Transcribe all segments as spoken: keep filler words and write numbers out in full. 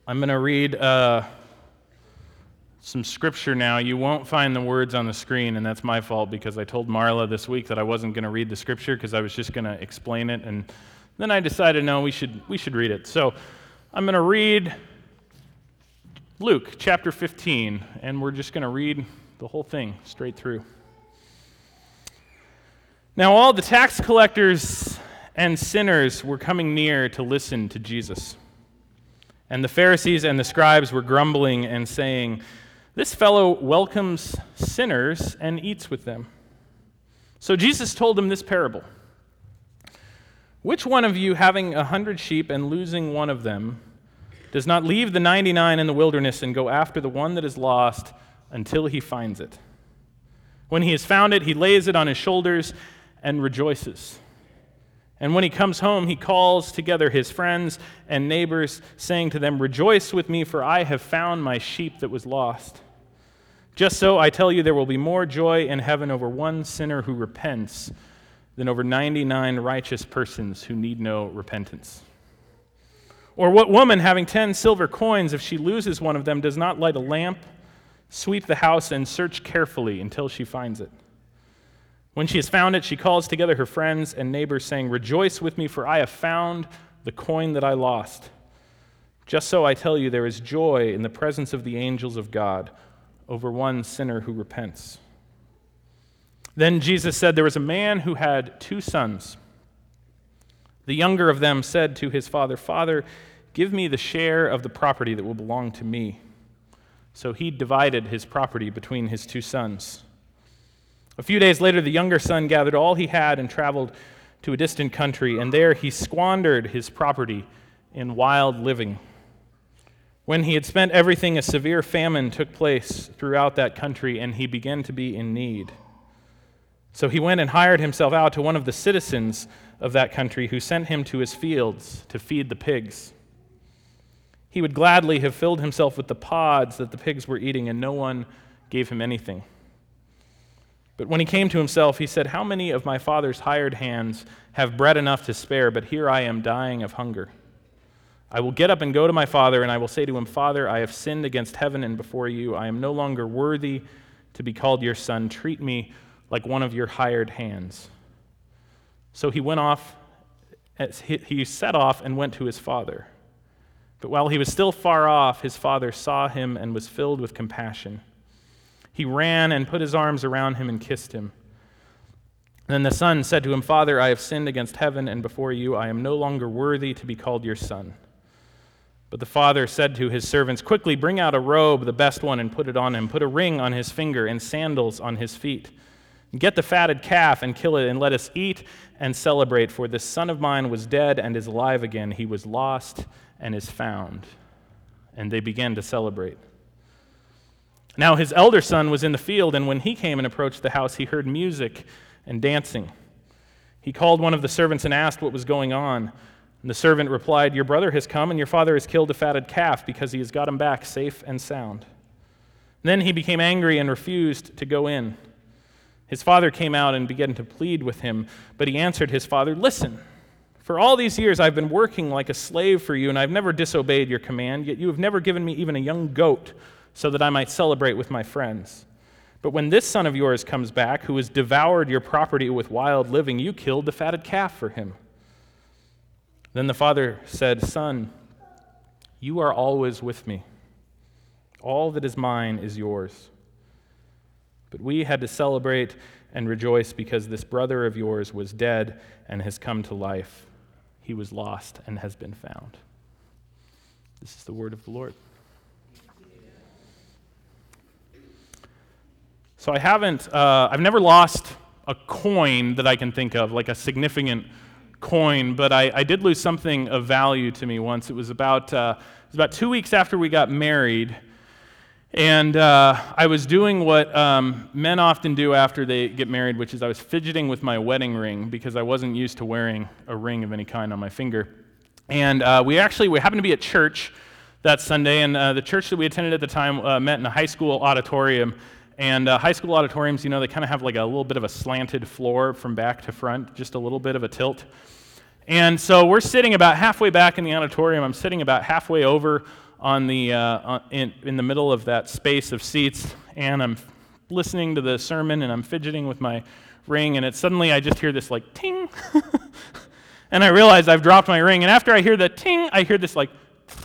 I'm going to read uh, some scripture now. You won't find the words on the screen, and that's my fault because I told Marla this week that I wasn't going to read the scripture because I was just going to explain it, and then I decided, no, we should we should read it. So I'm going to read Luke chapter fifteen, and we're just going to read the whole thing straight through. Now all the tax collectors and sinners were coming near to listen to Jesus. And the Pharisees and the scribes were grumbling and saying, "This fellow welcomes sinners and eats with them." So Jesus told them this parable. "Which one of you, having a hundred sheep and losing one of them, does not leave the ninety-nine in the wilderness and go after the one that is lost until he finds it? When he has found it, he lays it on his shoulders and rejoices. And when he comes home, he calls together his friends and neighbors, saying to them, 'Rejoice with me, for I have found my sheep that was lost.' Just so, I tell you, there will be more joy in heaven over one sinner who repents than over ninety-nine righteous persons who need no repentance. Or what woman, having ten silver coins, if she loses one of them, does not light a lamp, sweep the house, and search carefully until she finds it? When she has found it, she calls together her friends and neighbors, saying, 'Rejoice with me, for I have found the coin that I lost.' Just so, I tell you, there is joy in the presence of the angels of God over one sinner who repents." Then Jesus said, "There was a man who had two sons. The younger of them said to his father, 'Father, give me the share of the property that will belong to me.' So he divided his property between his two sons. A few days later, the younger son gathered all he had and traveled to a distant country, and there he squandered his property in wild living. When he had spent everything, a severe famine took place throughout that country, and he began to be in need. So he went and hired himself out to one of the citizens of that country, who sent him to his fields to feed the pigs. He would gladly have filled himself with the pods that the pigs were eating, and no one gave him anything. But when he came to himself, he said, 'How many of my father's hired hands have bread enough to spare, but here I am dying of hunger? I will get up and go to my father, and I will say to him, Father, I have sinned against heaven and before you. I am no longer worthy to be called your son. Treat me like one of your hired hands.' So he went off, he set off and went to his father. But while he was still far off, his father saw him and was filled with compassion. He ran and put his arms around him and kissed him. Then the son said to him, 'Father, I have sinned against heaven and before you. I am no longer worthy to be called your son.' But the father said to his servants, 'Quickly bring out a robe, the best one, and put it on him. Put a ring on his finger and sandals on his feet. Get the fatted calf and kill it, and let us eat and celebrate. For this son of mine was dead and is alive again. He was lost and is found.' And they began to celebrate. Now his elder son was in the field, and when he came and approached the house, he heard music and dancing. He called one of the servants and asked what was going on. And the servant replied, 'Your brother has come, and your father has killed a fatted calf because he has got him back safe and sound.' Then he became angry and refused to go in. His father came out and began to plead with him, but he answered his father, 'Listen, for all these years I've been working like a slave for you, and I've never disobeyed your command, yet you have never given me even a young goat so that I might celebrate with my friends. But when this son of yours comes back, who has devoured your property with wild living, you killed the fatted calf for him.' Then the father said, 'Son, you are always with me. All that is mine is yours. But we had to celebrate and rejoice because this brother of yours was dead and has come to life. He was lost and has been found.'" This is the word of the Lord. So I haven't, uh, I've never lost a coin that I can think of, like a significant coin, but I, I did lose something of value to me once. It was about, uh, it was about two weeks after we got married, and uh, I was doing what um, men often do after they get married, which is I was fidgeting with my wedding ring because I wasn't used to wearing a ring of any kind on my finger. And uh, we actually, we happened to be at church that Sunday, and uh, the church that we attended at the time uh, met in a high school auditorium. And uh, high school auditoriums, you know, they kind of have like a little bit of a slanted floor from back to front, just a little bit of a tilt. And so we're sitting about halfway back in the auditorium. I'm sitting about halfway over on the uh, in in the middle of that space of seats, and I'm listening to the sermon, and I'm fidgeting with my ring, and it suddenly I just hear this like ting, and I realize I've dropped my ring. And after I hear the ting, I hear this like,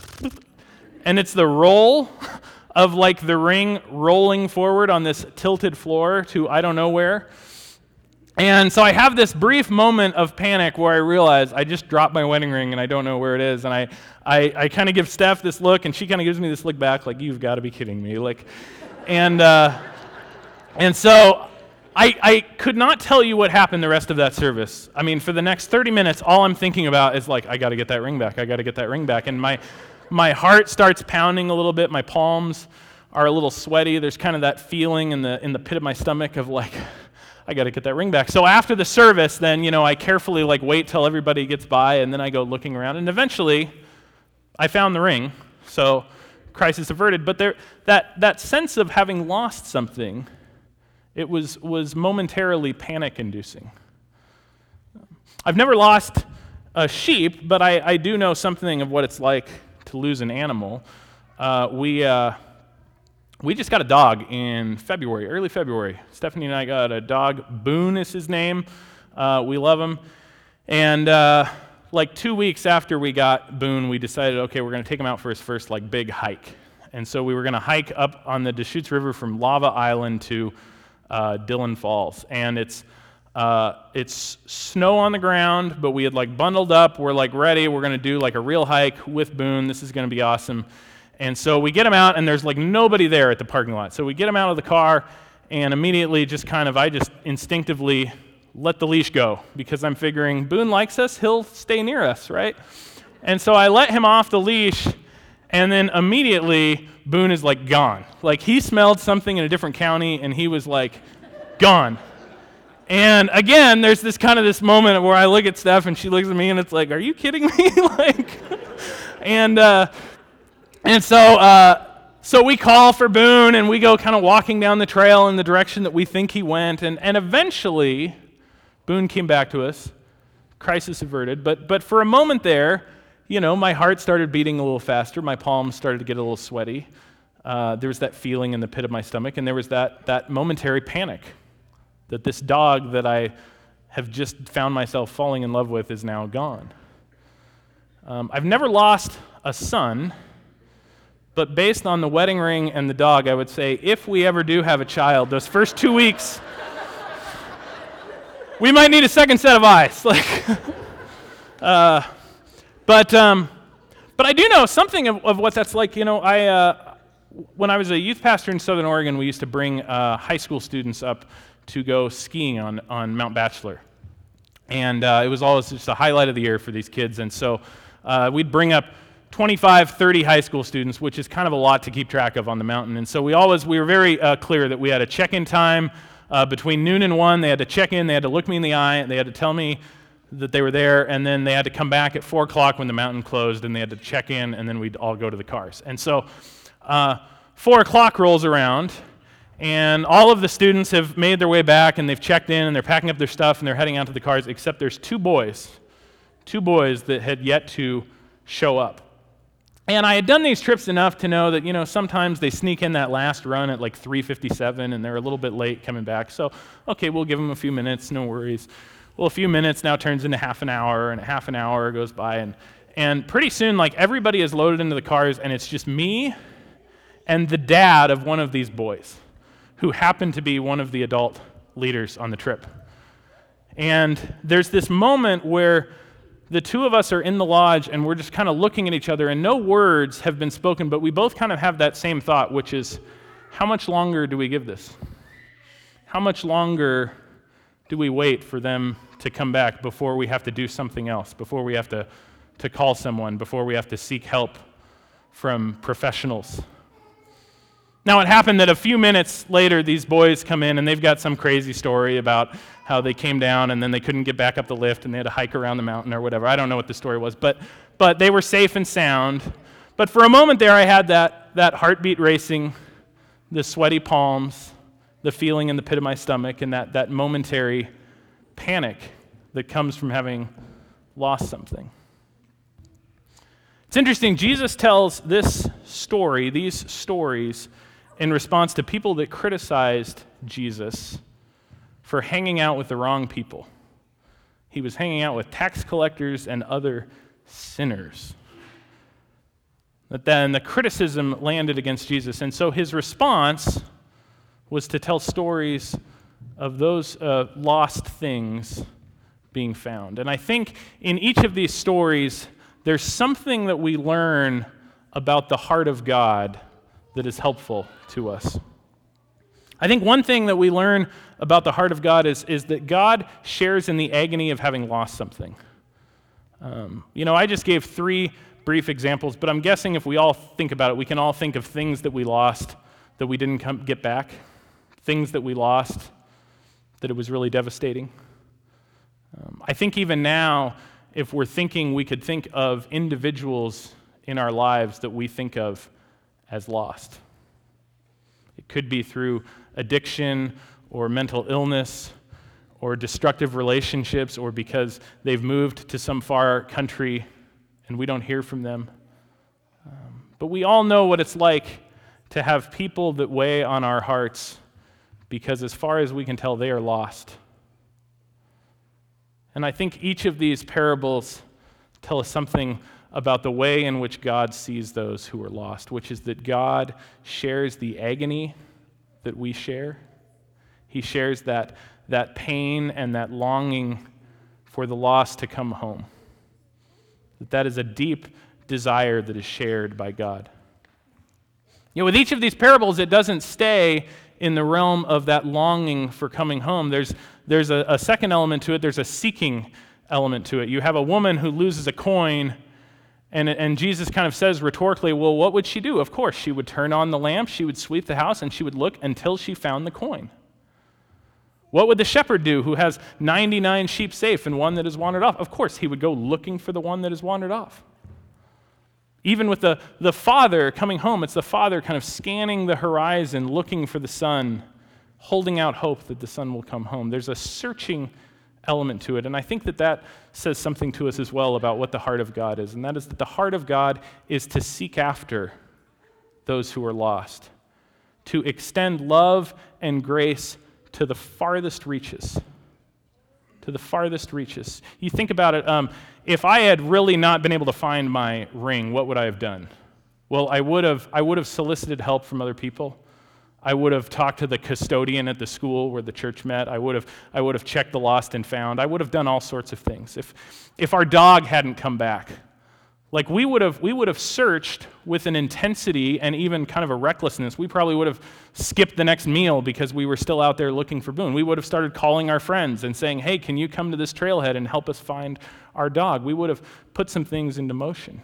and it's the roll of like the ring rolling forward on this tilted floor to I don't know where. And so I have this brief moment of panic where I realize I just dropped my wedding ring and I don't know where it is. And I, I, I kind of give Steph this look, and she kind of gives me this look back, like, you've got to be kidding me. Like, and uh, and so I, I could not tell you what happened the rest of that service. I mean, for the next thirty minutes, all I'm thinking about is like, I got to get that ring back. I got to get that ring back. And my my heart starts pounding a little bit. My palms are a little sweaty. There's kind of that feeling in the in the pit of my stomach of like, I got to get that ring back. So after the service, then, you know, I carefully like wait till everybody gets by, and then I go looking around, and eventually I found the ring. So crisis averted. But there, that that sense of having lost something, it was was momentarily panic-inducing. I've never lost a sheep, but I, I do know something of what it's like to lose an animal. Uh, we. Uh, We just got a dog in February, early February. Stephanie and I got a dog. Boone is his name. Uh, we love him. And uh, like two weeks after we got Boone, we decided, okay, we're going to take him out for his first like big hike. And so we were going to hike up on the Deschutes River from Lava Island to uh, Dillon Falls. And it's uh, it's snow on the ground, but we had like bundled up. We're like ready. We're going to do like a real hike with Boone. This is going to be awesome. And so we get him out, and there's like nobody there at the parking lot. So we get him out of the car, and immediately just kind of, I just instinctively let the leash go, because I'm figuring Boone likes us, he'll stay near us, right? And so I let him off the leash, and then immediately Boone is like gone. Like he smelled something in a different county, and he was like gone. And again, there's this kind of this moment where I look at Steph, and she looks at me, and it's like, are you kidding me? like, and uh, And so uh, so we call for Boone, and we go kind of walking down the trail in the direction that we think he went, and, and eventually Boone came back to us, crisis averted, but but for a moment there, you know, my heart started beating a little faster, my palms started to get a little sweaty, uh, there was that feeling in the pit of my stomach, and there was that that momentary panic that this dog that I have just found myself falling in love with is now gone. Um, I've never lost a son. But based on the wedding ring and the dog, I would say if we ever do have a child, those first two weeks, we might need a second set of eyes. Like, uh, but um, but I do know something of, of what that's like. You know, I uh, when I was a youth pastor in Southern Oregon, we used to bring uh, high school students up to go skiing on on Mount Bachelor, and uh, it was always just a highlight of the year for these kids. And so uh, we'd bring up twenty-five, thirty high school students, which is kind of a lot to keep track of on the mountain. And so we always, we were very uh, clear that we had a check-in time uh, between noon and one. They had to check in, they had to look me in the eye, they had to tell me that they were there, and then they had to come back at four o'clock when the mountain closed, and they had to check in, and then we'd all go to the cars. And so uh, four o'clock rolls around, and all of the students have made their way back, and they've checked in, and they're packing up their stuff, and they're heading out to the cars, except there's two boys, two boys that had yet to show up. And I had done these trips enough to know that, you know, sometimes they sneak in that last run at like three fifty-seven, and they're a little bit late coming back. So, okay, we'll give them a few minutes, no worries. Well, a few minutes now turns into half an hour, and half an hour goes by, and and pretty soon, like, everybody is loaded into the cars, and it's just me and the dad of one of these boys, who happened to be one of the adult leaders on the trip. And there's this moment where the two of us are in the lodge, and we're just kind of looking at each other, and no words have been spoken, but we both kind of have that same thought, which is, how much longer do we give this? How much longer do we wait for them to come back before we have to do something else, before we have to, to call someone, before we have to seek help from professionals? Now, it happened that a few minutes later, these boys come in, and they've got some crazy story about how they came down, and then they couldn't get back up the lift, and they had to hike around the mountain or whatever. I don't know what the story was, but but they were safe and sound. But for a moment there, I had that, that heartbeat racing, the sweaty palms, the feeling in the pit of my stomach, and that, that momentary panic that comes from having lost something. It's interesting, Jesus tells this story, these stories, in response to people that criticized Jesus for hanging out with the wrong people. He was hanging out with tax collectors and other sinners. But then the criticism landed against Jesus, and so his response was to tell stories of those uh, lost things being found. And I think in each of these stories, there's something that we learn about the heart of God that is helpful to us. I think one thing that we learn about the heart of God is, is that God shares in the agony of having lost something. Um, you know, I just gave three brief examples, but I'm guessing if we all think about it, we can all think of things that we lost that we didn't come, get back, things that we lost that it was really devastating. Um, I think even now, if we're thinking, we could think of individuals in our lives that we think of as lost. It could be through addiction or mental illness or destructive relationships or because they've moved to some far country and we don't hear from them. Um, but we all know what it's like to have people that weigh on our hearts because as far as we can tell, they are lost. And I think each of these parables tell us something about the way in which God sees those who are lost, which is that God shares the agony that we share. He shares that, that pain and that longing for the lost to come home. That that is a deep desire that is shared by God. You know, with each of these parables, it doesn't stay in the realm of that longing for coming home. There's, there's a, a second element to it. There's a seeking element to it. You have a woman who loses a coin, and, and Jesus kind of says rhetorically, well, what would she do? Of course, she would turn on the lamp, she would sweep the house, and she would look until she found the coin. What would the shepherd do who has ninety-nine sheep safe and one that has wandered off? Of course, he would go looking for the one that has wandered off. Even with the, the father coming home, it's the father kind of scanning the horizon, looking for the son, holding out hope that the son will come home. There's a searching element to it, and I think that that says something to us as well about what the heart of God is, and that is that the heart of God is to seek after those who are lost, to extend love and grace to the farthest reaches, to the farthest reaches. You think about it, um, if I had really not been able to find my ring, what would I have done? Well, I would have I would have solicited help from other people. I would have talked to the custodian at the school where the church met. I would have I would have checked the lost and found. I would have done all sorts of things. If if our dog hadn't come back, like we would have we would have searched with an intensity and even kind of a recklessness. We probably would have skipped the next meal because we were still out there looking for Boone. We would have started calling our friends and saying, hey, can you come to this trailhead and help us find our dog? We would have put some things into motion.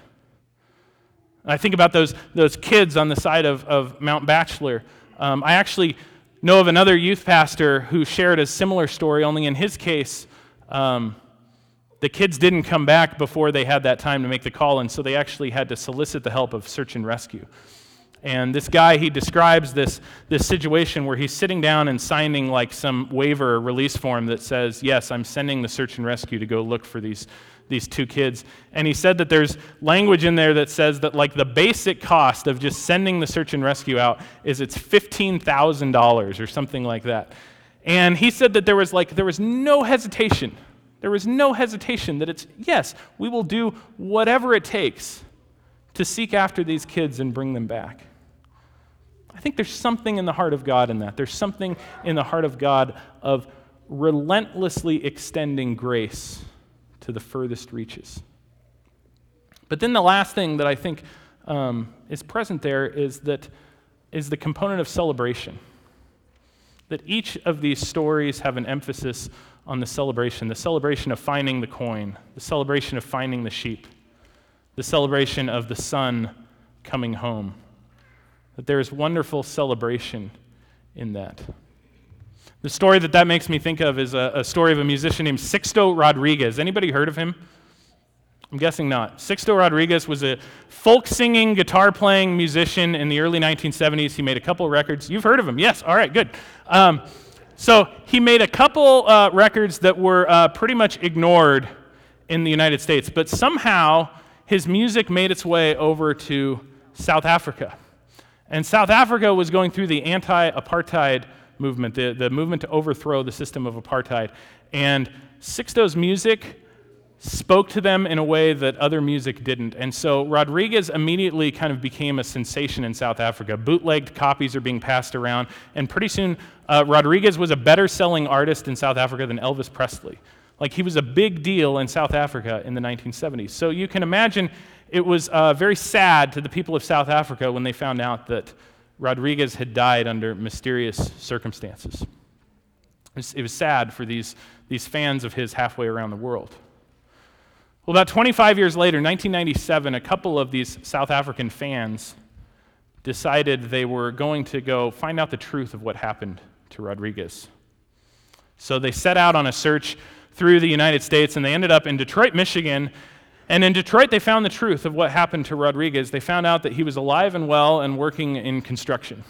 I think about those those kids on the side of, of Mount Bachelor. Um, I actually know of another youth pastor who shared a similar story, only in his case, um, the kids didn't come back before they had that time to make the call, and so they actually had to solicit the help of search and rescue. And this guy, he describes this, this situation where he's sitting down and signing like some waiver or release form that says, yes, I'm sending the search and rescue to go look for these, these two kids. And he said that there's language in there that says that like the basic cost of just sending the search and rescue out is it's fifteen thousand dollars or something like that. And he said that there was like, there was no hesitation. There was no hesitation that it's, yes, we will do whatever it takes to seek after these kids and bring them back. I think there's something in the heart of God in that. There's something in the heart of God of relentlessly extending grace to the furthest reaches. But then the last thing that I think um, is present there is that is the component of celebration. That each of these stories have an emphasis on the celebration, the celebration of finding the coin, the celebration of finding the sheep, the celebration of the son coming home. That there is wonderful celebration in that. The story that that makes me think of is a, a story of a musician named Sixto Rodriguez. Anybody heard of him? I'm guessing not. Sixto Rodriguez was a folk-singing, guitar-playing musician in the early nineteen seventies. He made a couple records. You've heard of him? Yes. All right, good. Um, so he made a couple uh, records that were uh, pretty much ignored in the United States, but somehow his music made its way over to South Africa. And South Africa was going through the anti-apartheid movement, the, the movement to overthrow the system of apartheid. And Sixto's music spoke to them in a way that other music didn't. And so Rodriguez immediately kind of became a sensation in South Africa. Bootlegged copies are being passed around, and pretty soon uh, Rodriguez was a better-selling artist in South Africa than Elvis Presley. Like, he was a big deal in South Africa in the nineteen seventies. So you can imagine it was uh, very sad to the people of South Africa when they found out that Rodriguez had died under mysterious circumstances. It was, it was sad for these, these fans of his halfway around the world. Well, about twenty-five years later, nineteen ninety-seven, a couple of these South African fans decided they were going to go find out the truth of what happened to Rodriguez. So they set out on a search through the United States, and they ended up in Detroit, Michigan. And in Detroit, they found the truth of what happened to Rodriguez. They found out that he was alive and well and working in construction.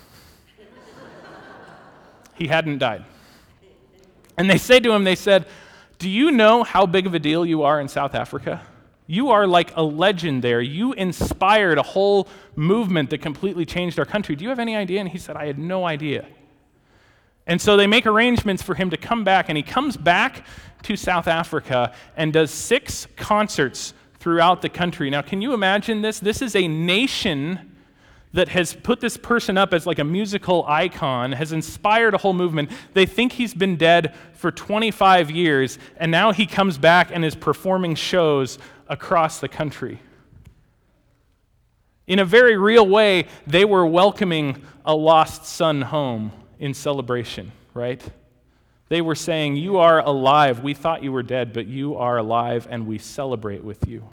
He hadn't died. And they said to him, they said, "Do you know how big of a deal you are in South Africa? You are like a legend there. You inspired a whole movement that completely changed our country. Do you have any idea?" And he said, "I had no idea." And so they make arrangements for him to come back, and he comes back to South Africa and does six concerts throughout the country. Now, can you imagine this? This is a nation that has put this person up as like a musical icon, has inspired a whole movement. They think he's been dead for twenty-five years, and now he comes back and is performing shows across the country. In a very real way, they were welcoming a lost son home in celebration, right? They were saying, "You are alive. We thought you were dead, but you are alive, and we celebrate with you."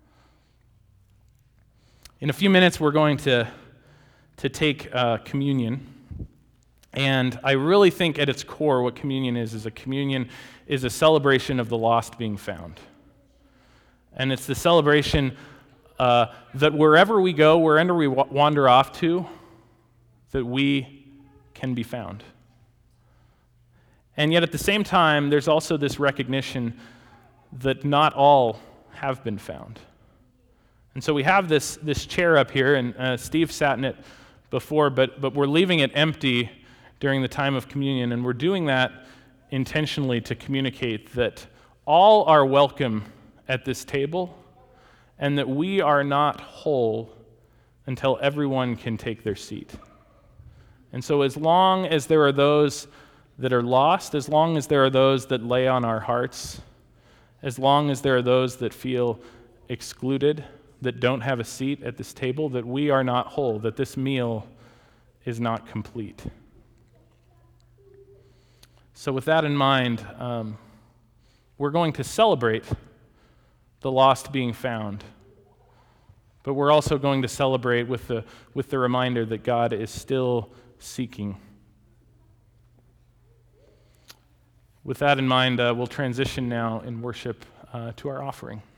In a few minutes, we're going to, to take uh, communion. And I really think at its core what communion is, is a communion is a celebration of the lost being found. And it's the celebration uh, that wherever we go, wherever we w- wander off to, that we can be found. And yet at the same time, there's also this recognition that not all have been found. And so we have this, this chair up here, and uh, Steve sat in it before, but, but we're leaving it empty during the time of communion, and we're doing that intentionally to communicate that all are welcome at this table, and that we are not whole until everyone can take their seat. And so as long as there are those that are lost, as long as there are those that lay on our hearts, as long as there are those that feel excluded, that don't have a seat at this table, that we are not whole, that this meal is not complete. So with that in mind, um, we're going to celebrate the lost being found, but we're also going to celebrate with the, with the reminder that God is still seeking. With that in mind, uh, we'll transition now in worship uh, to our offering.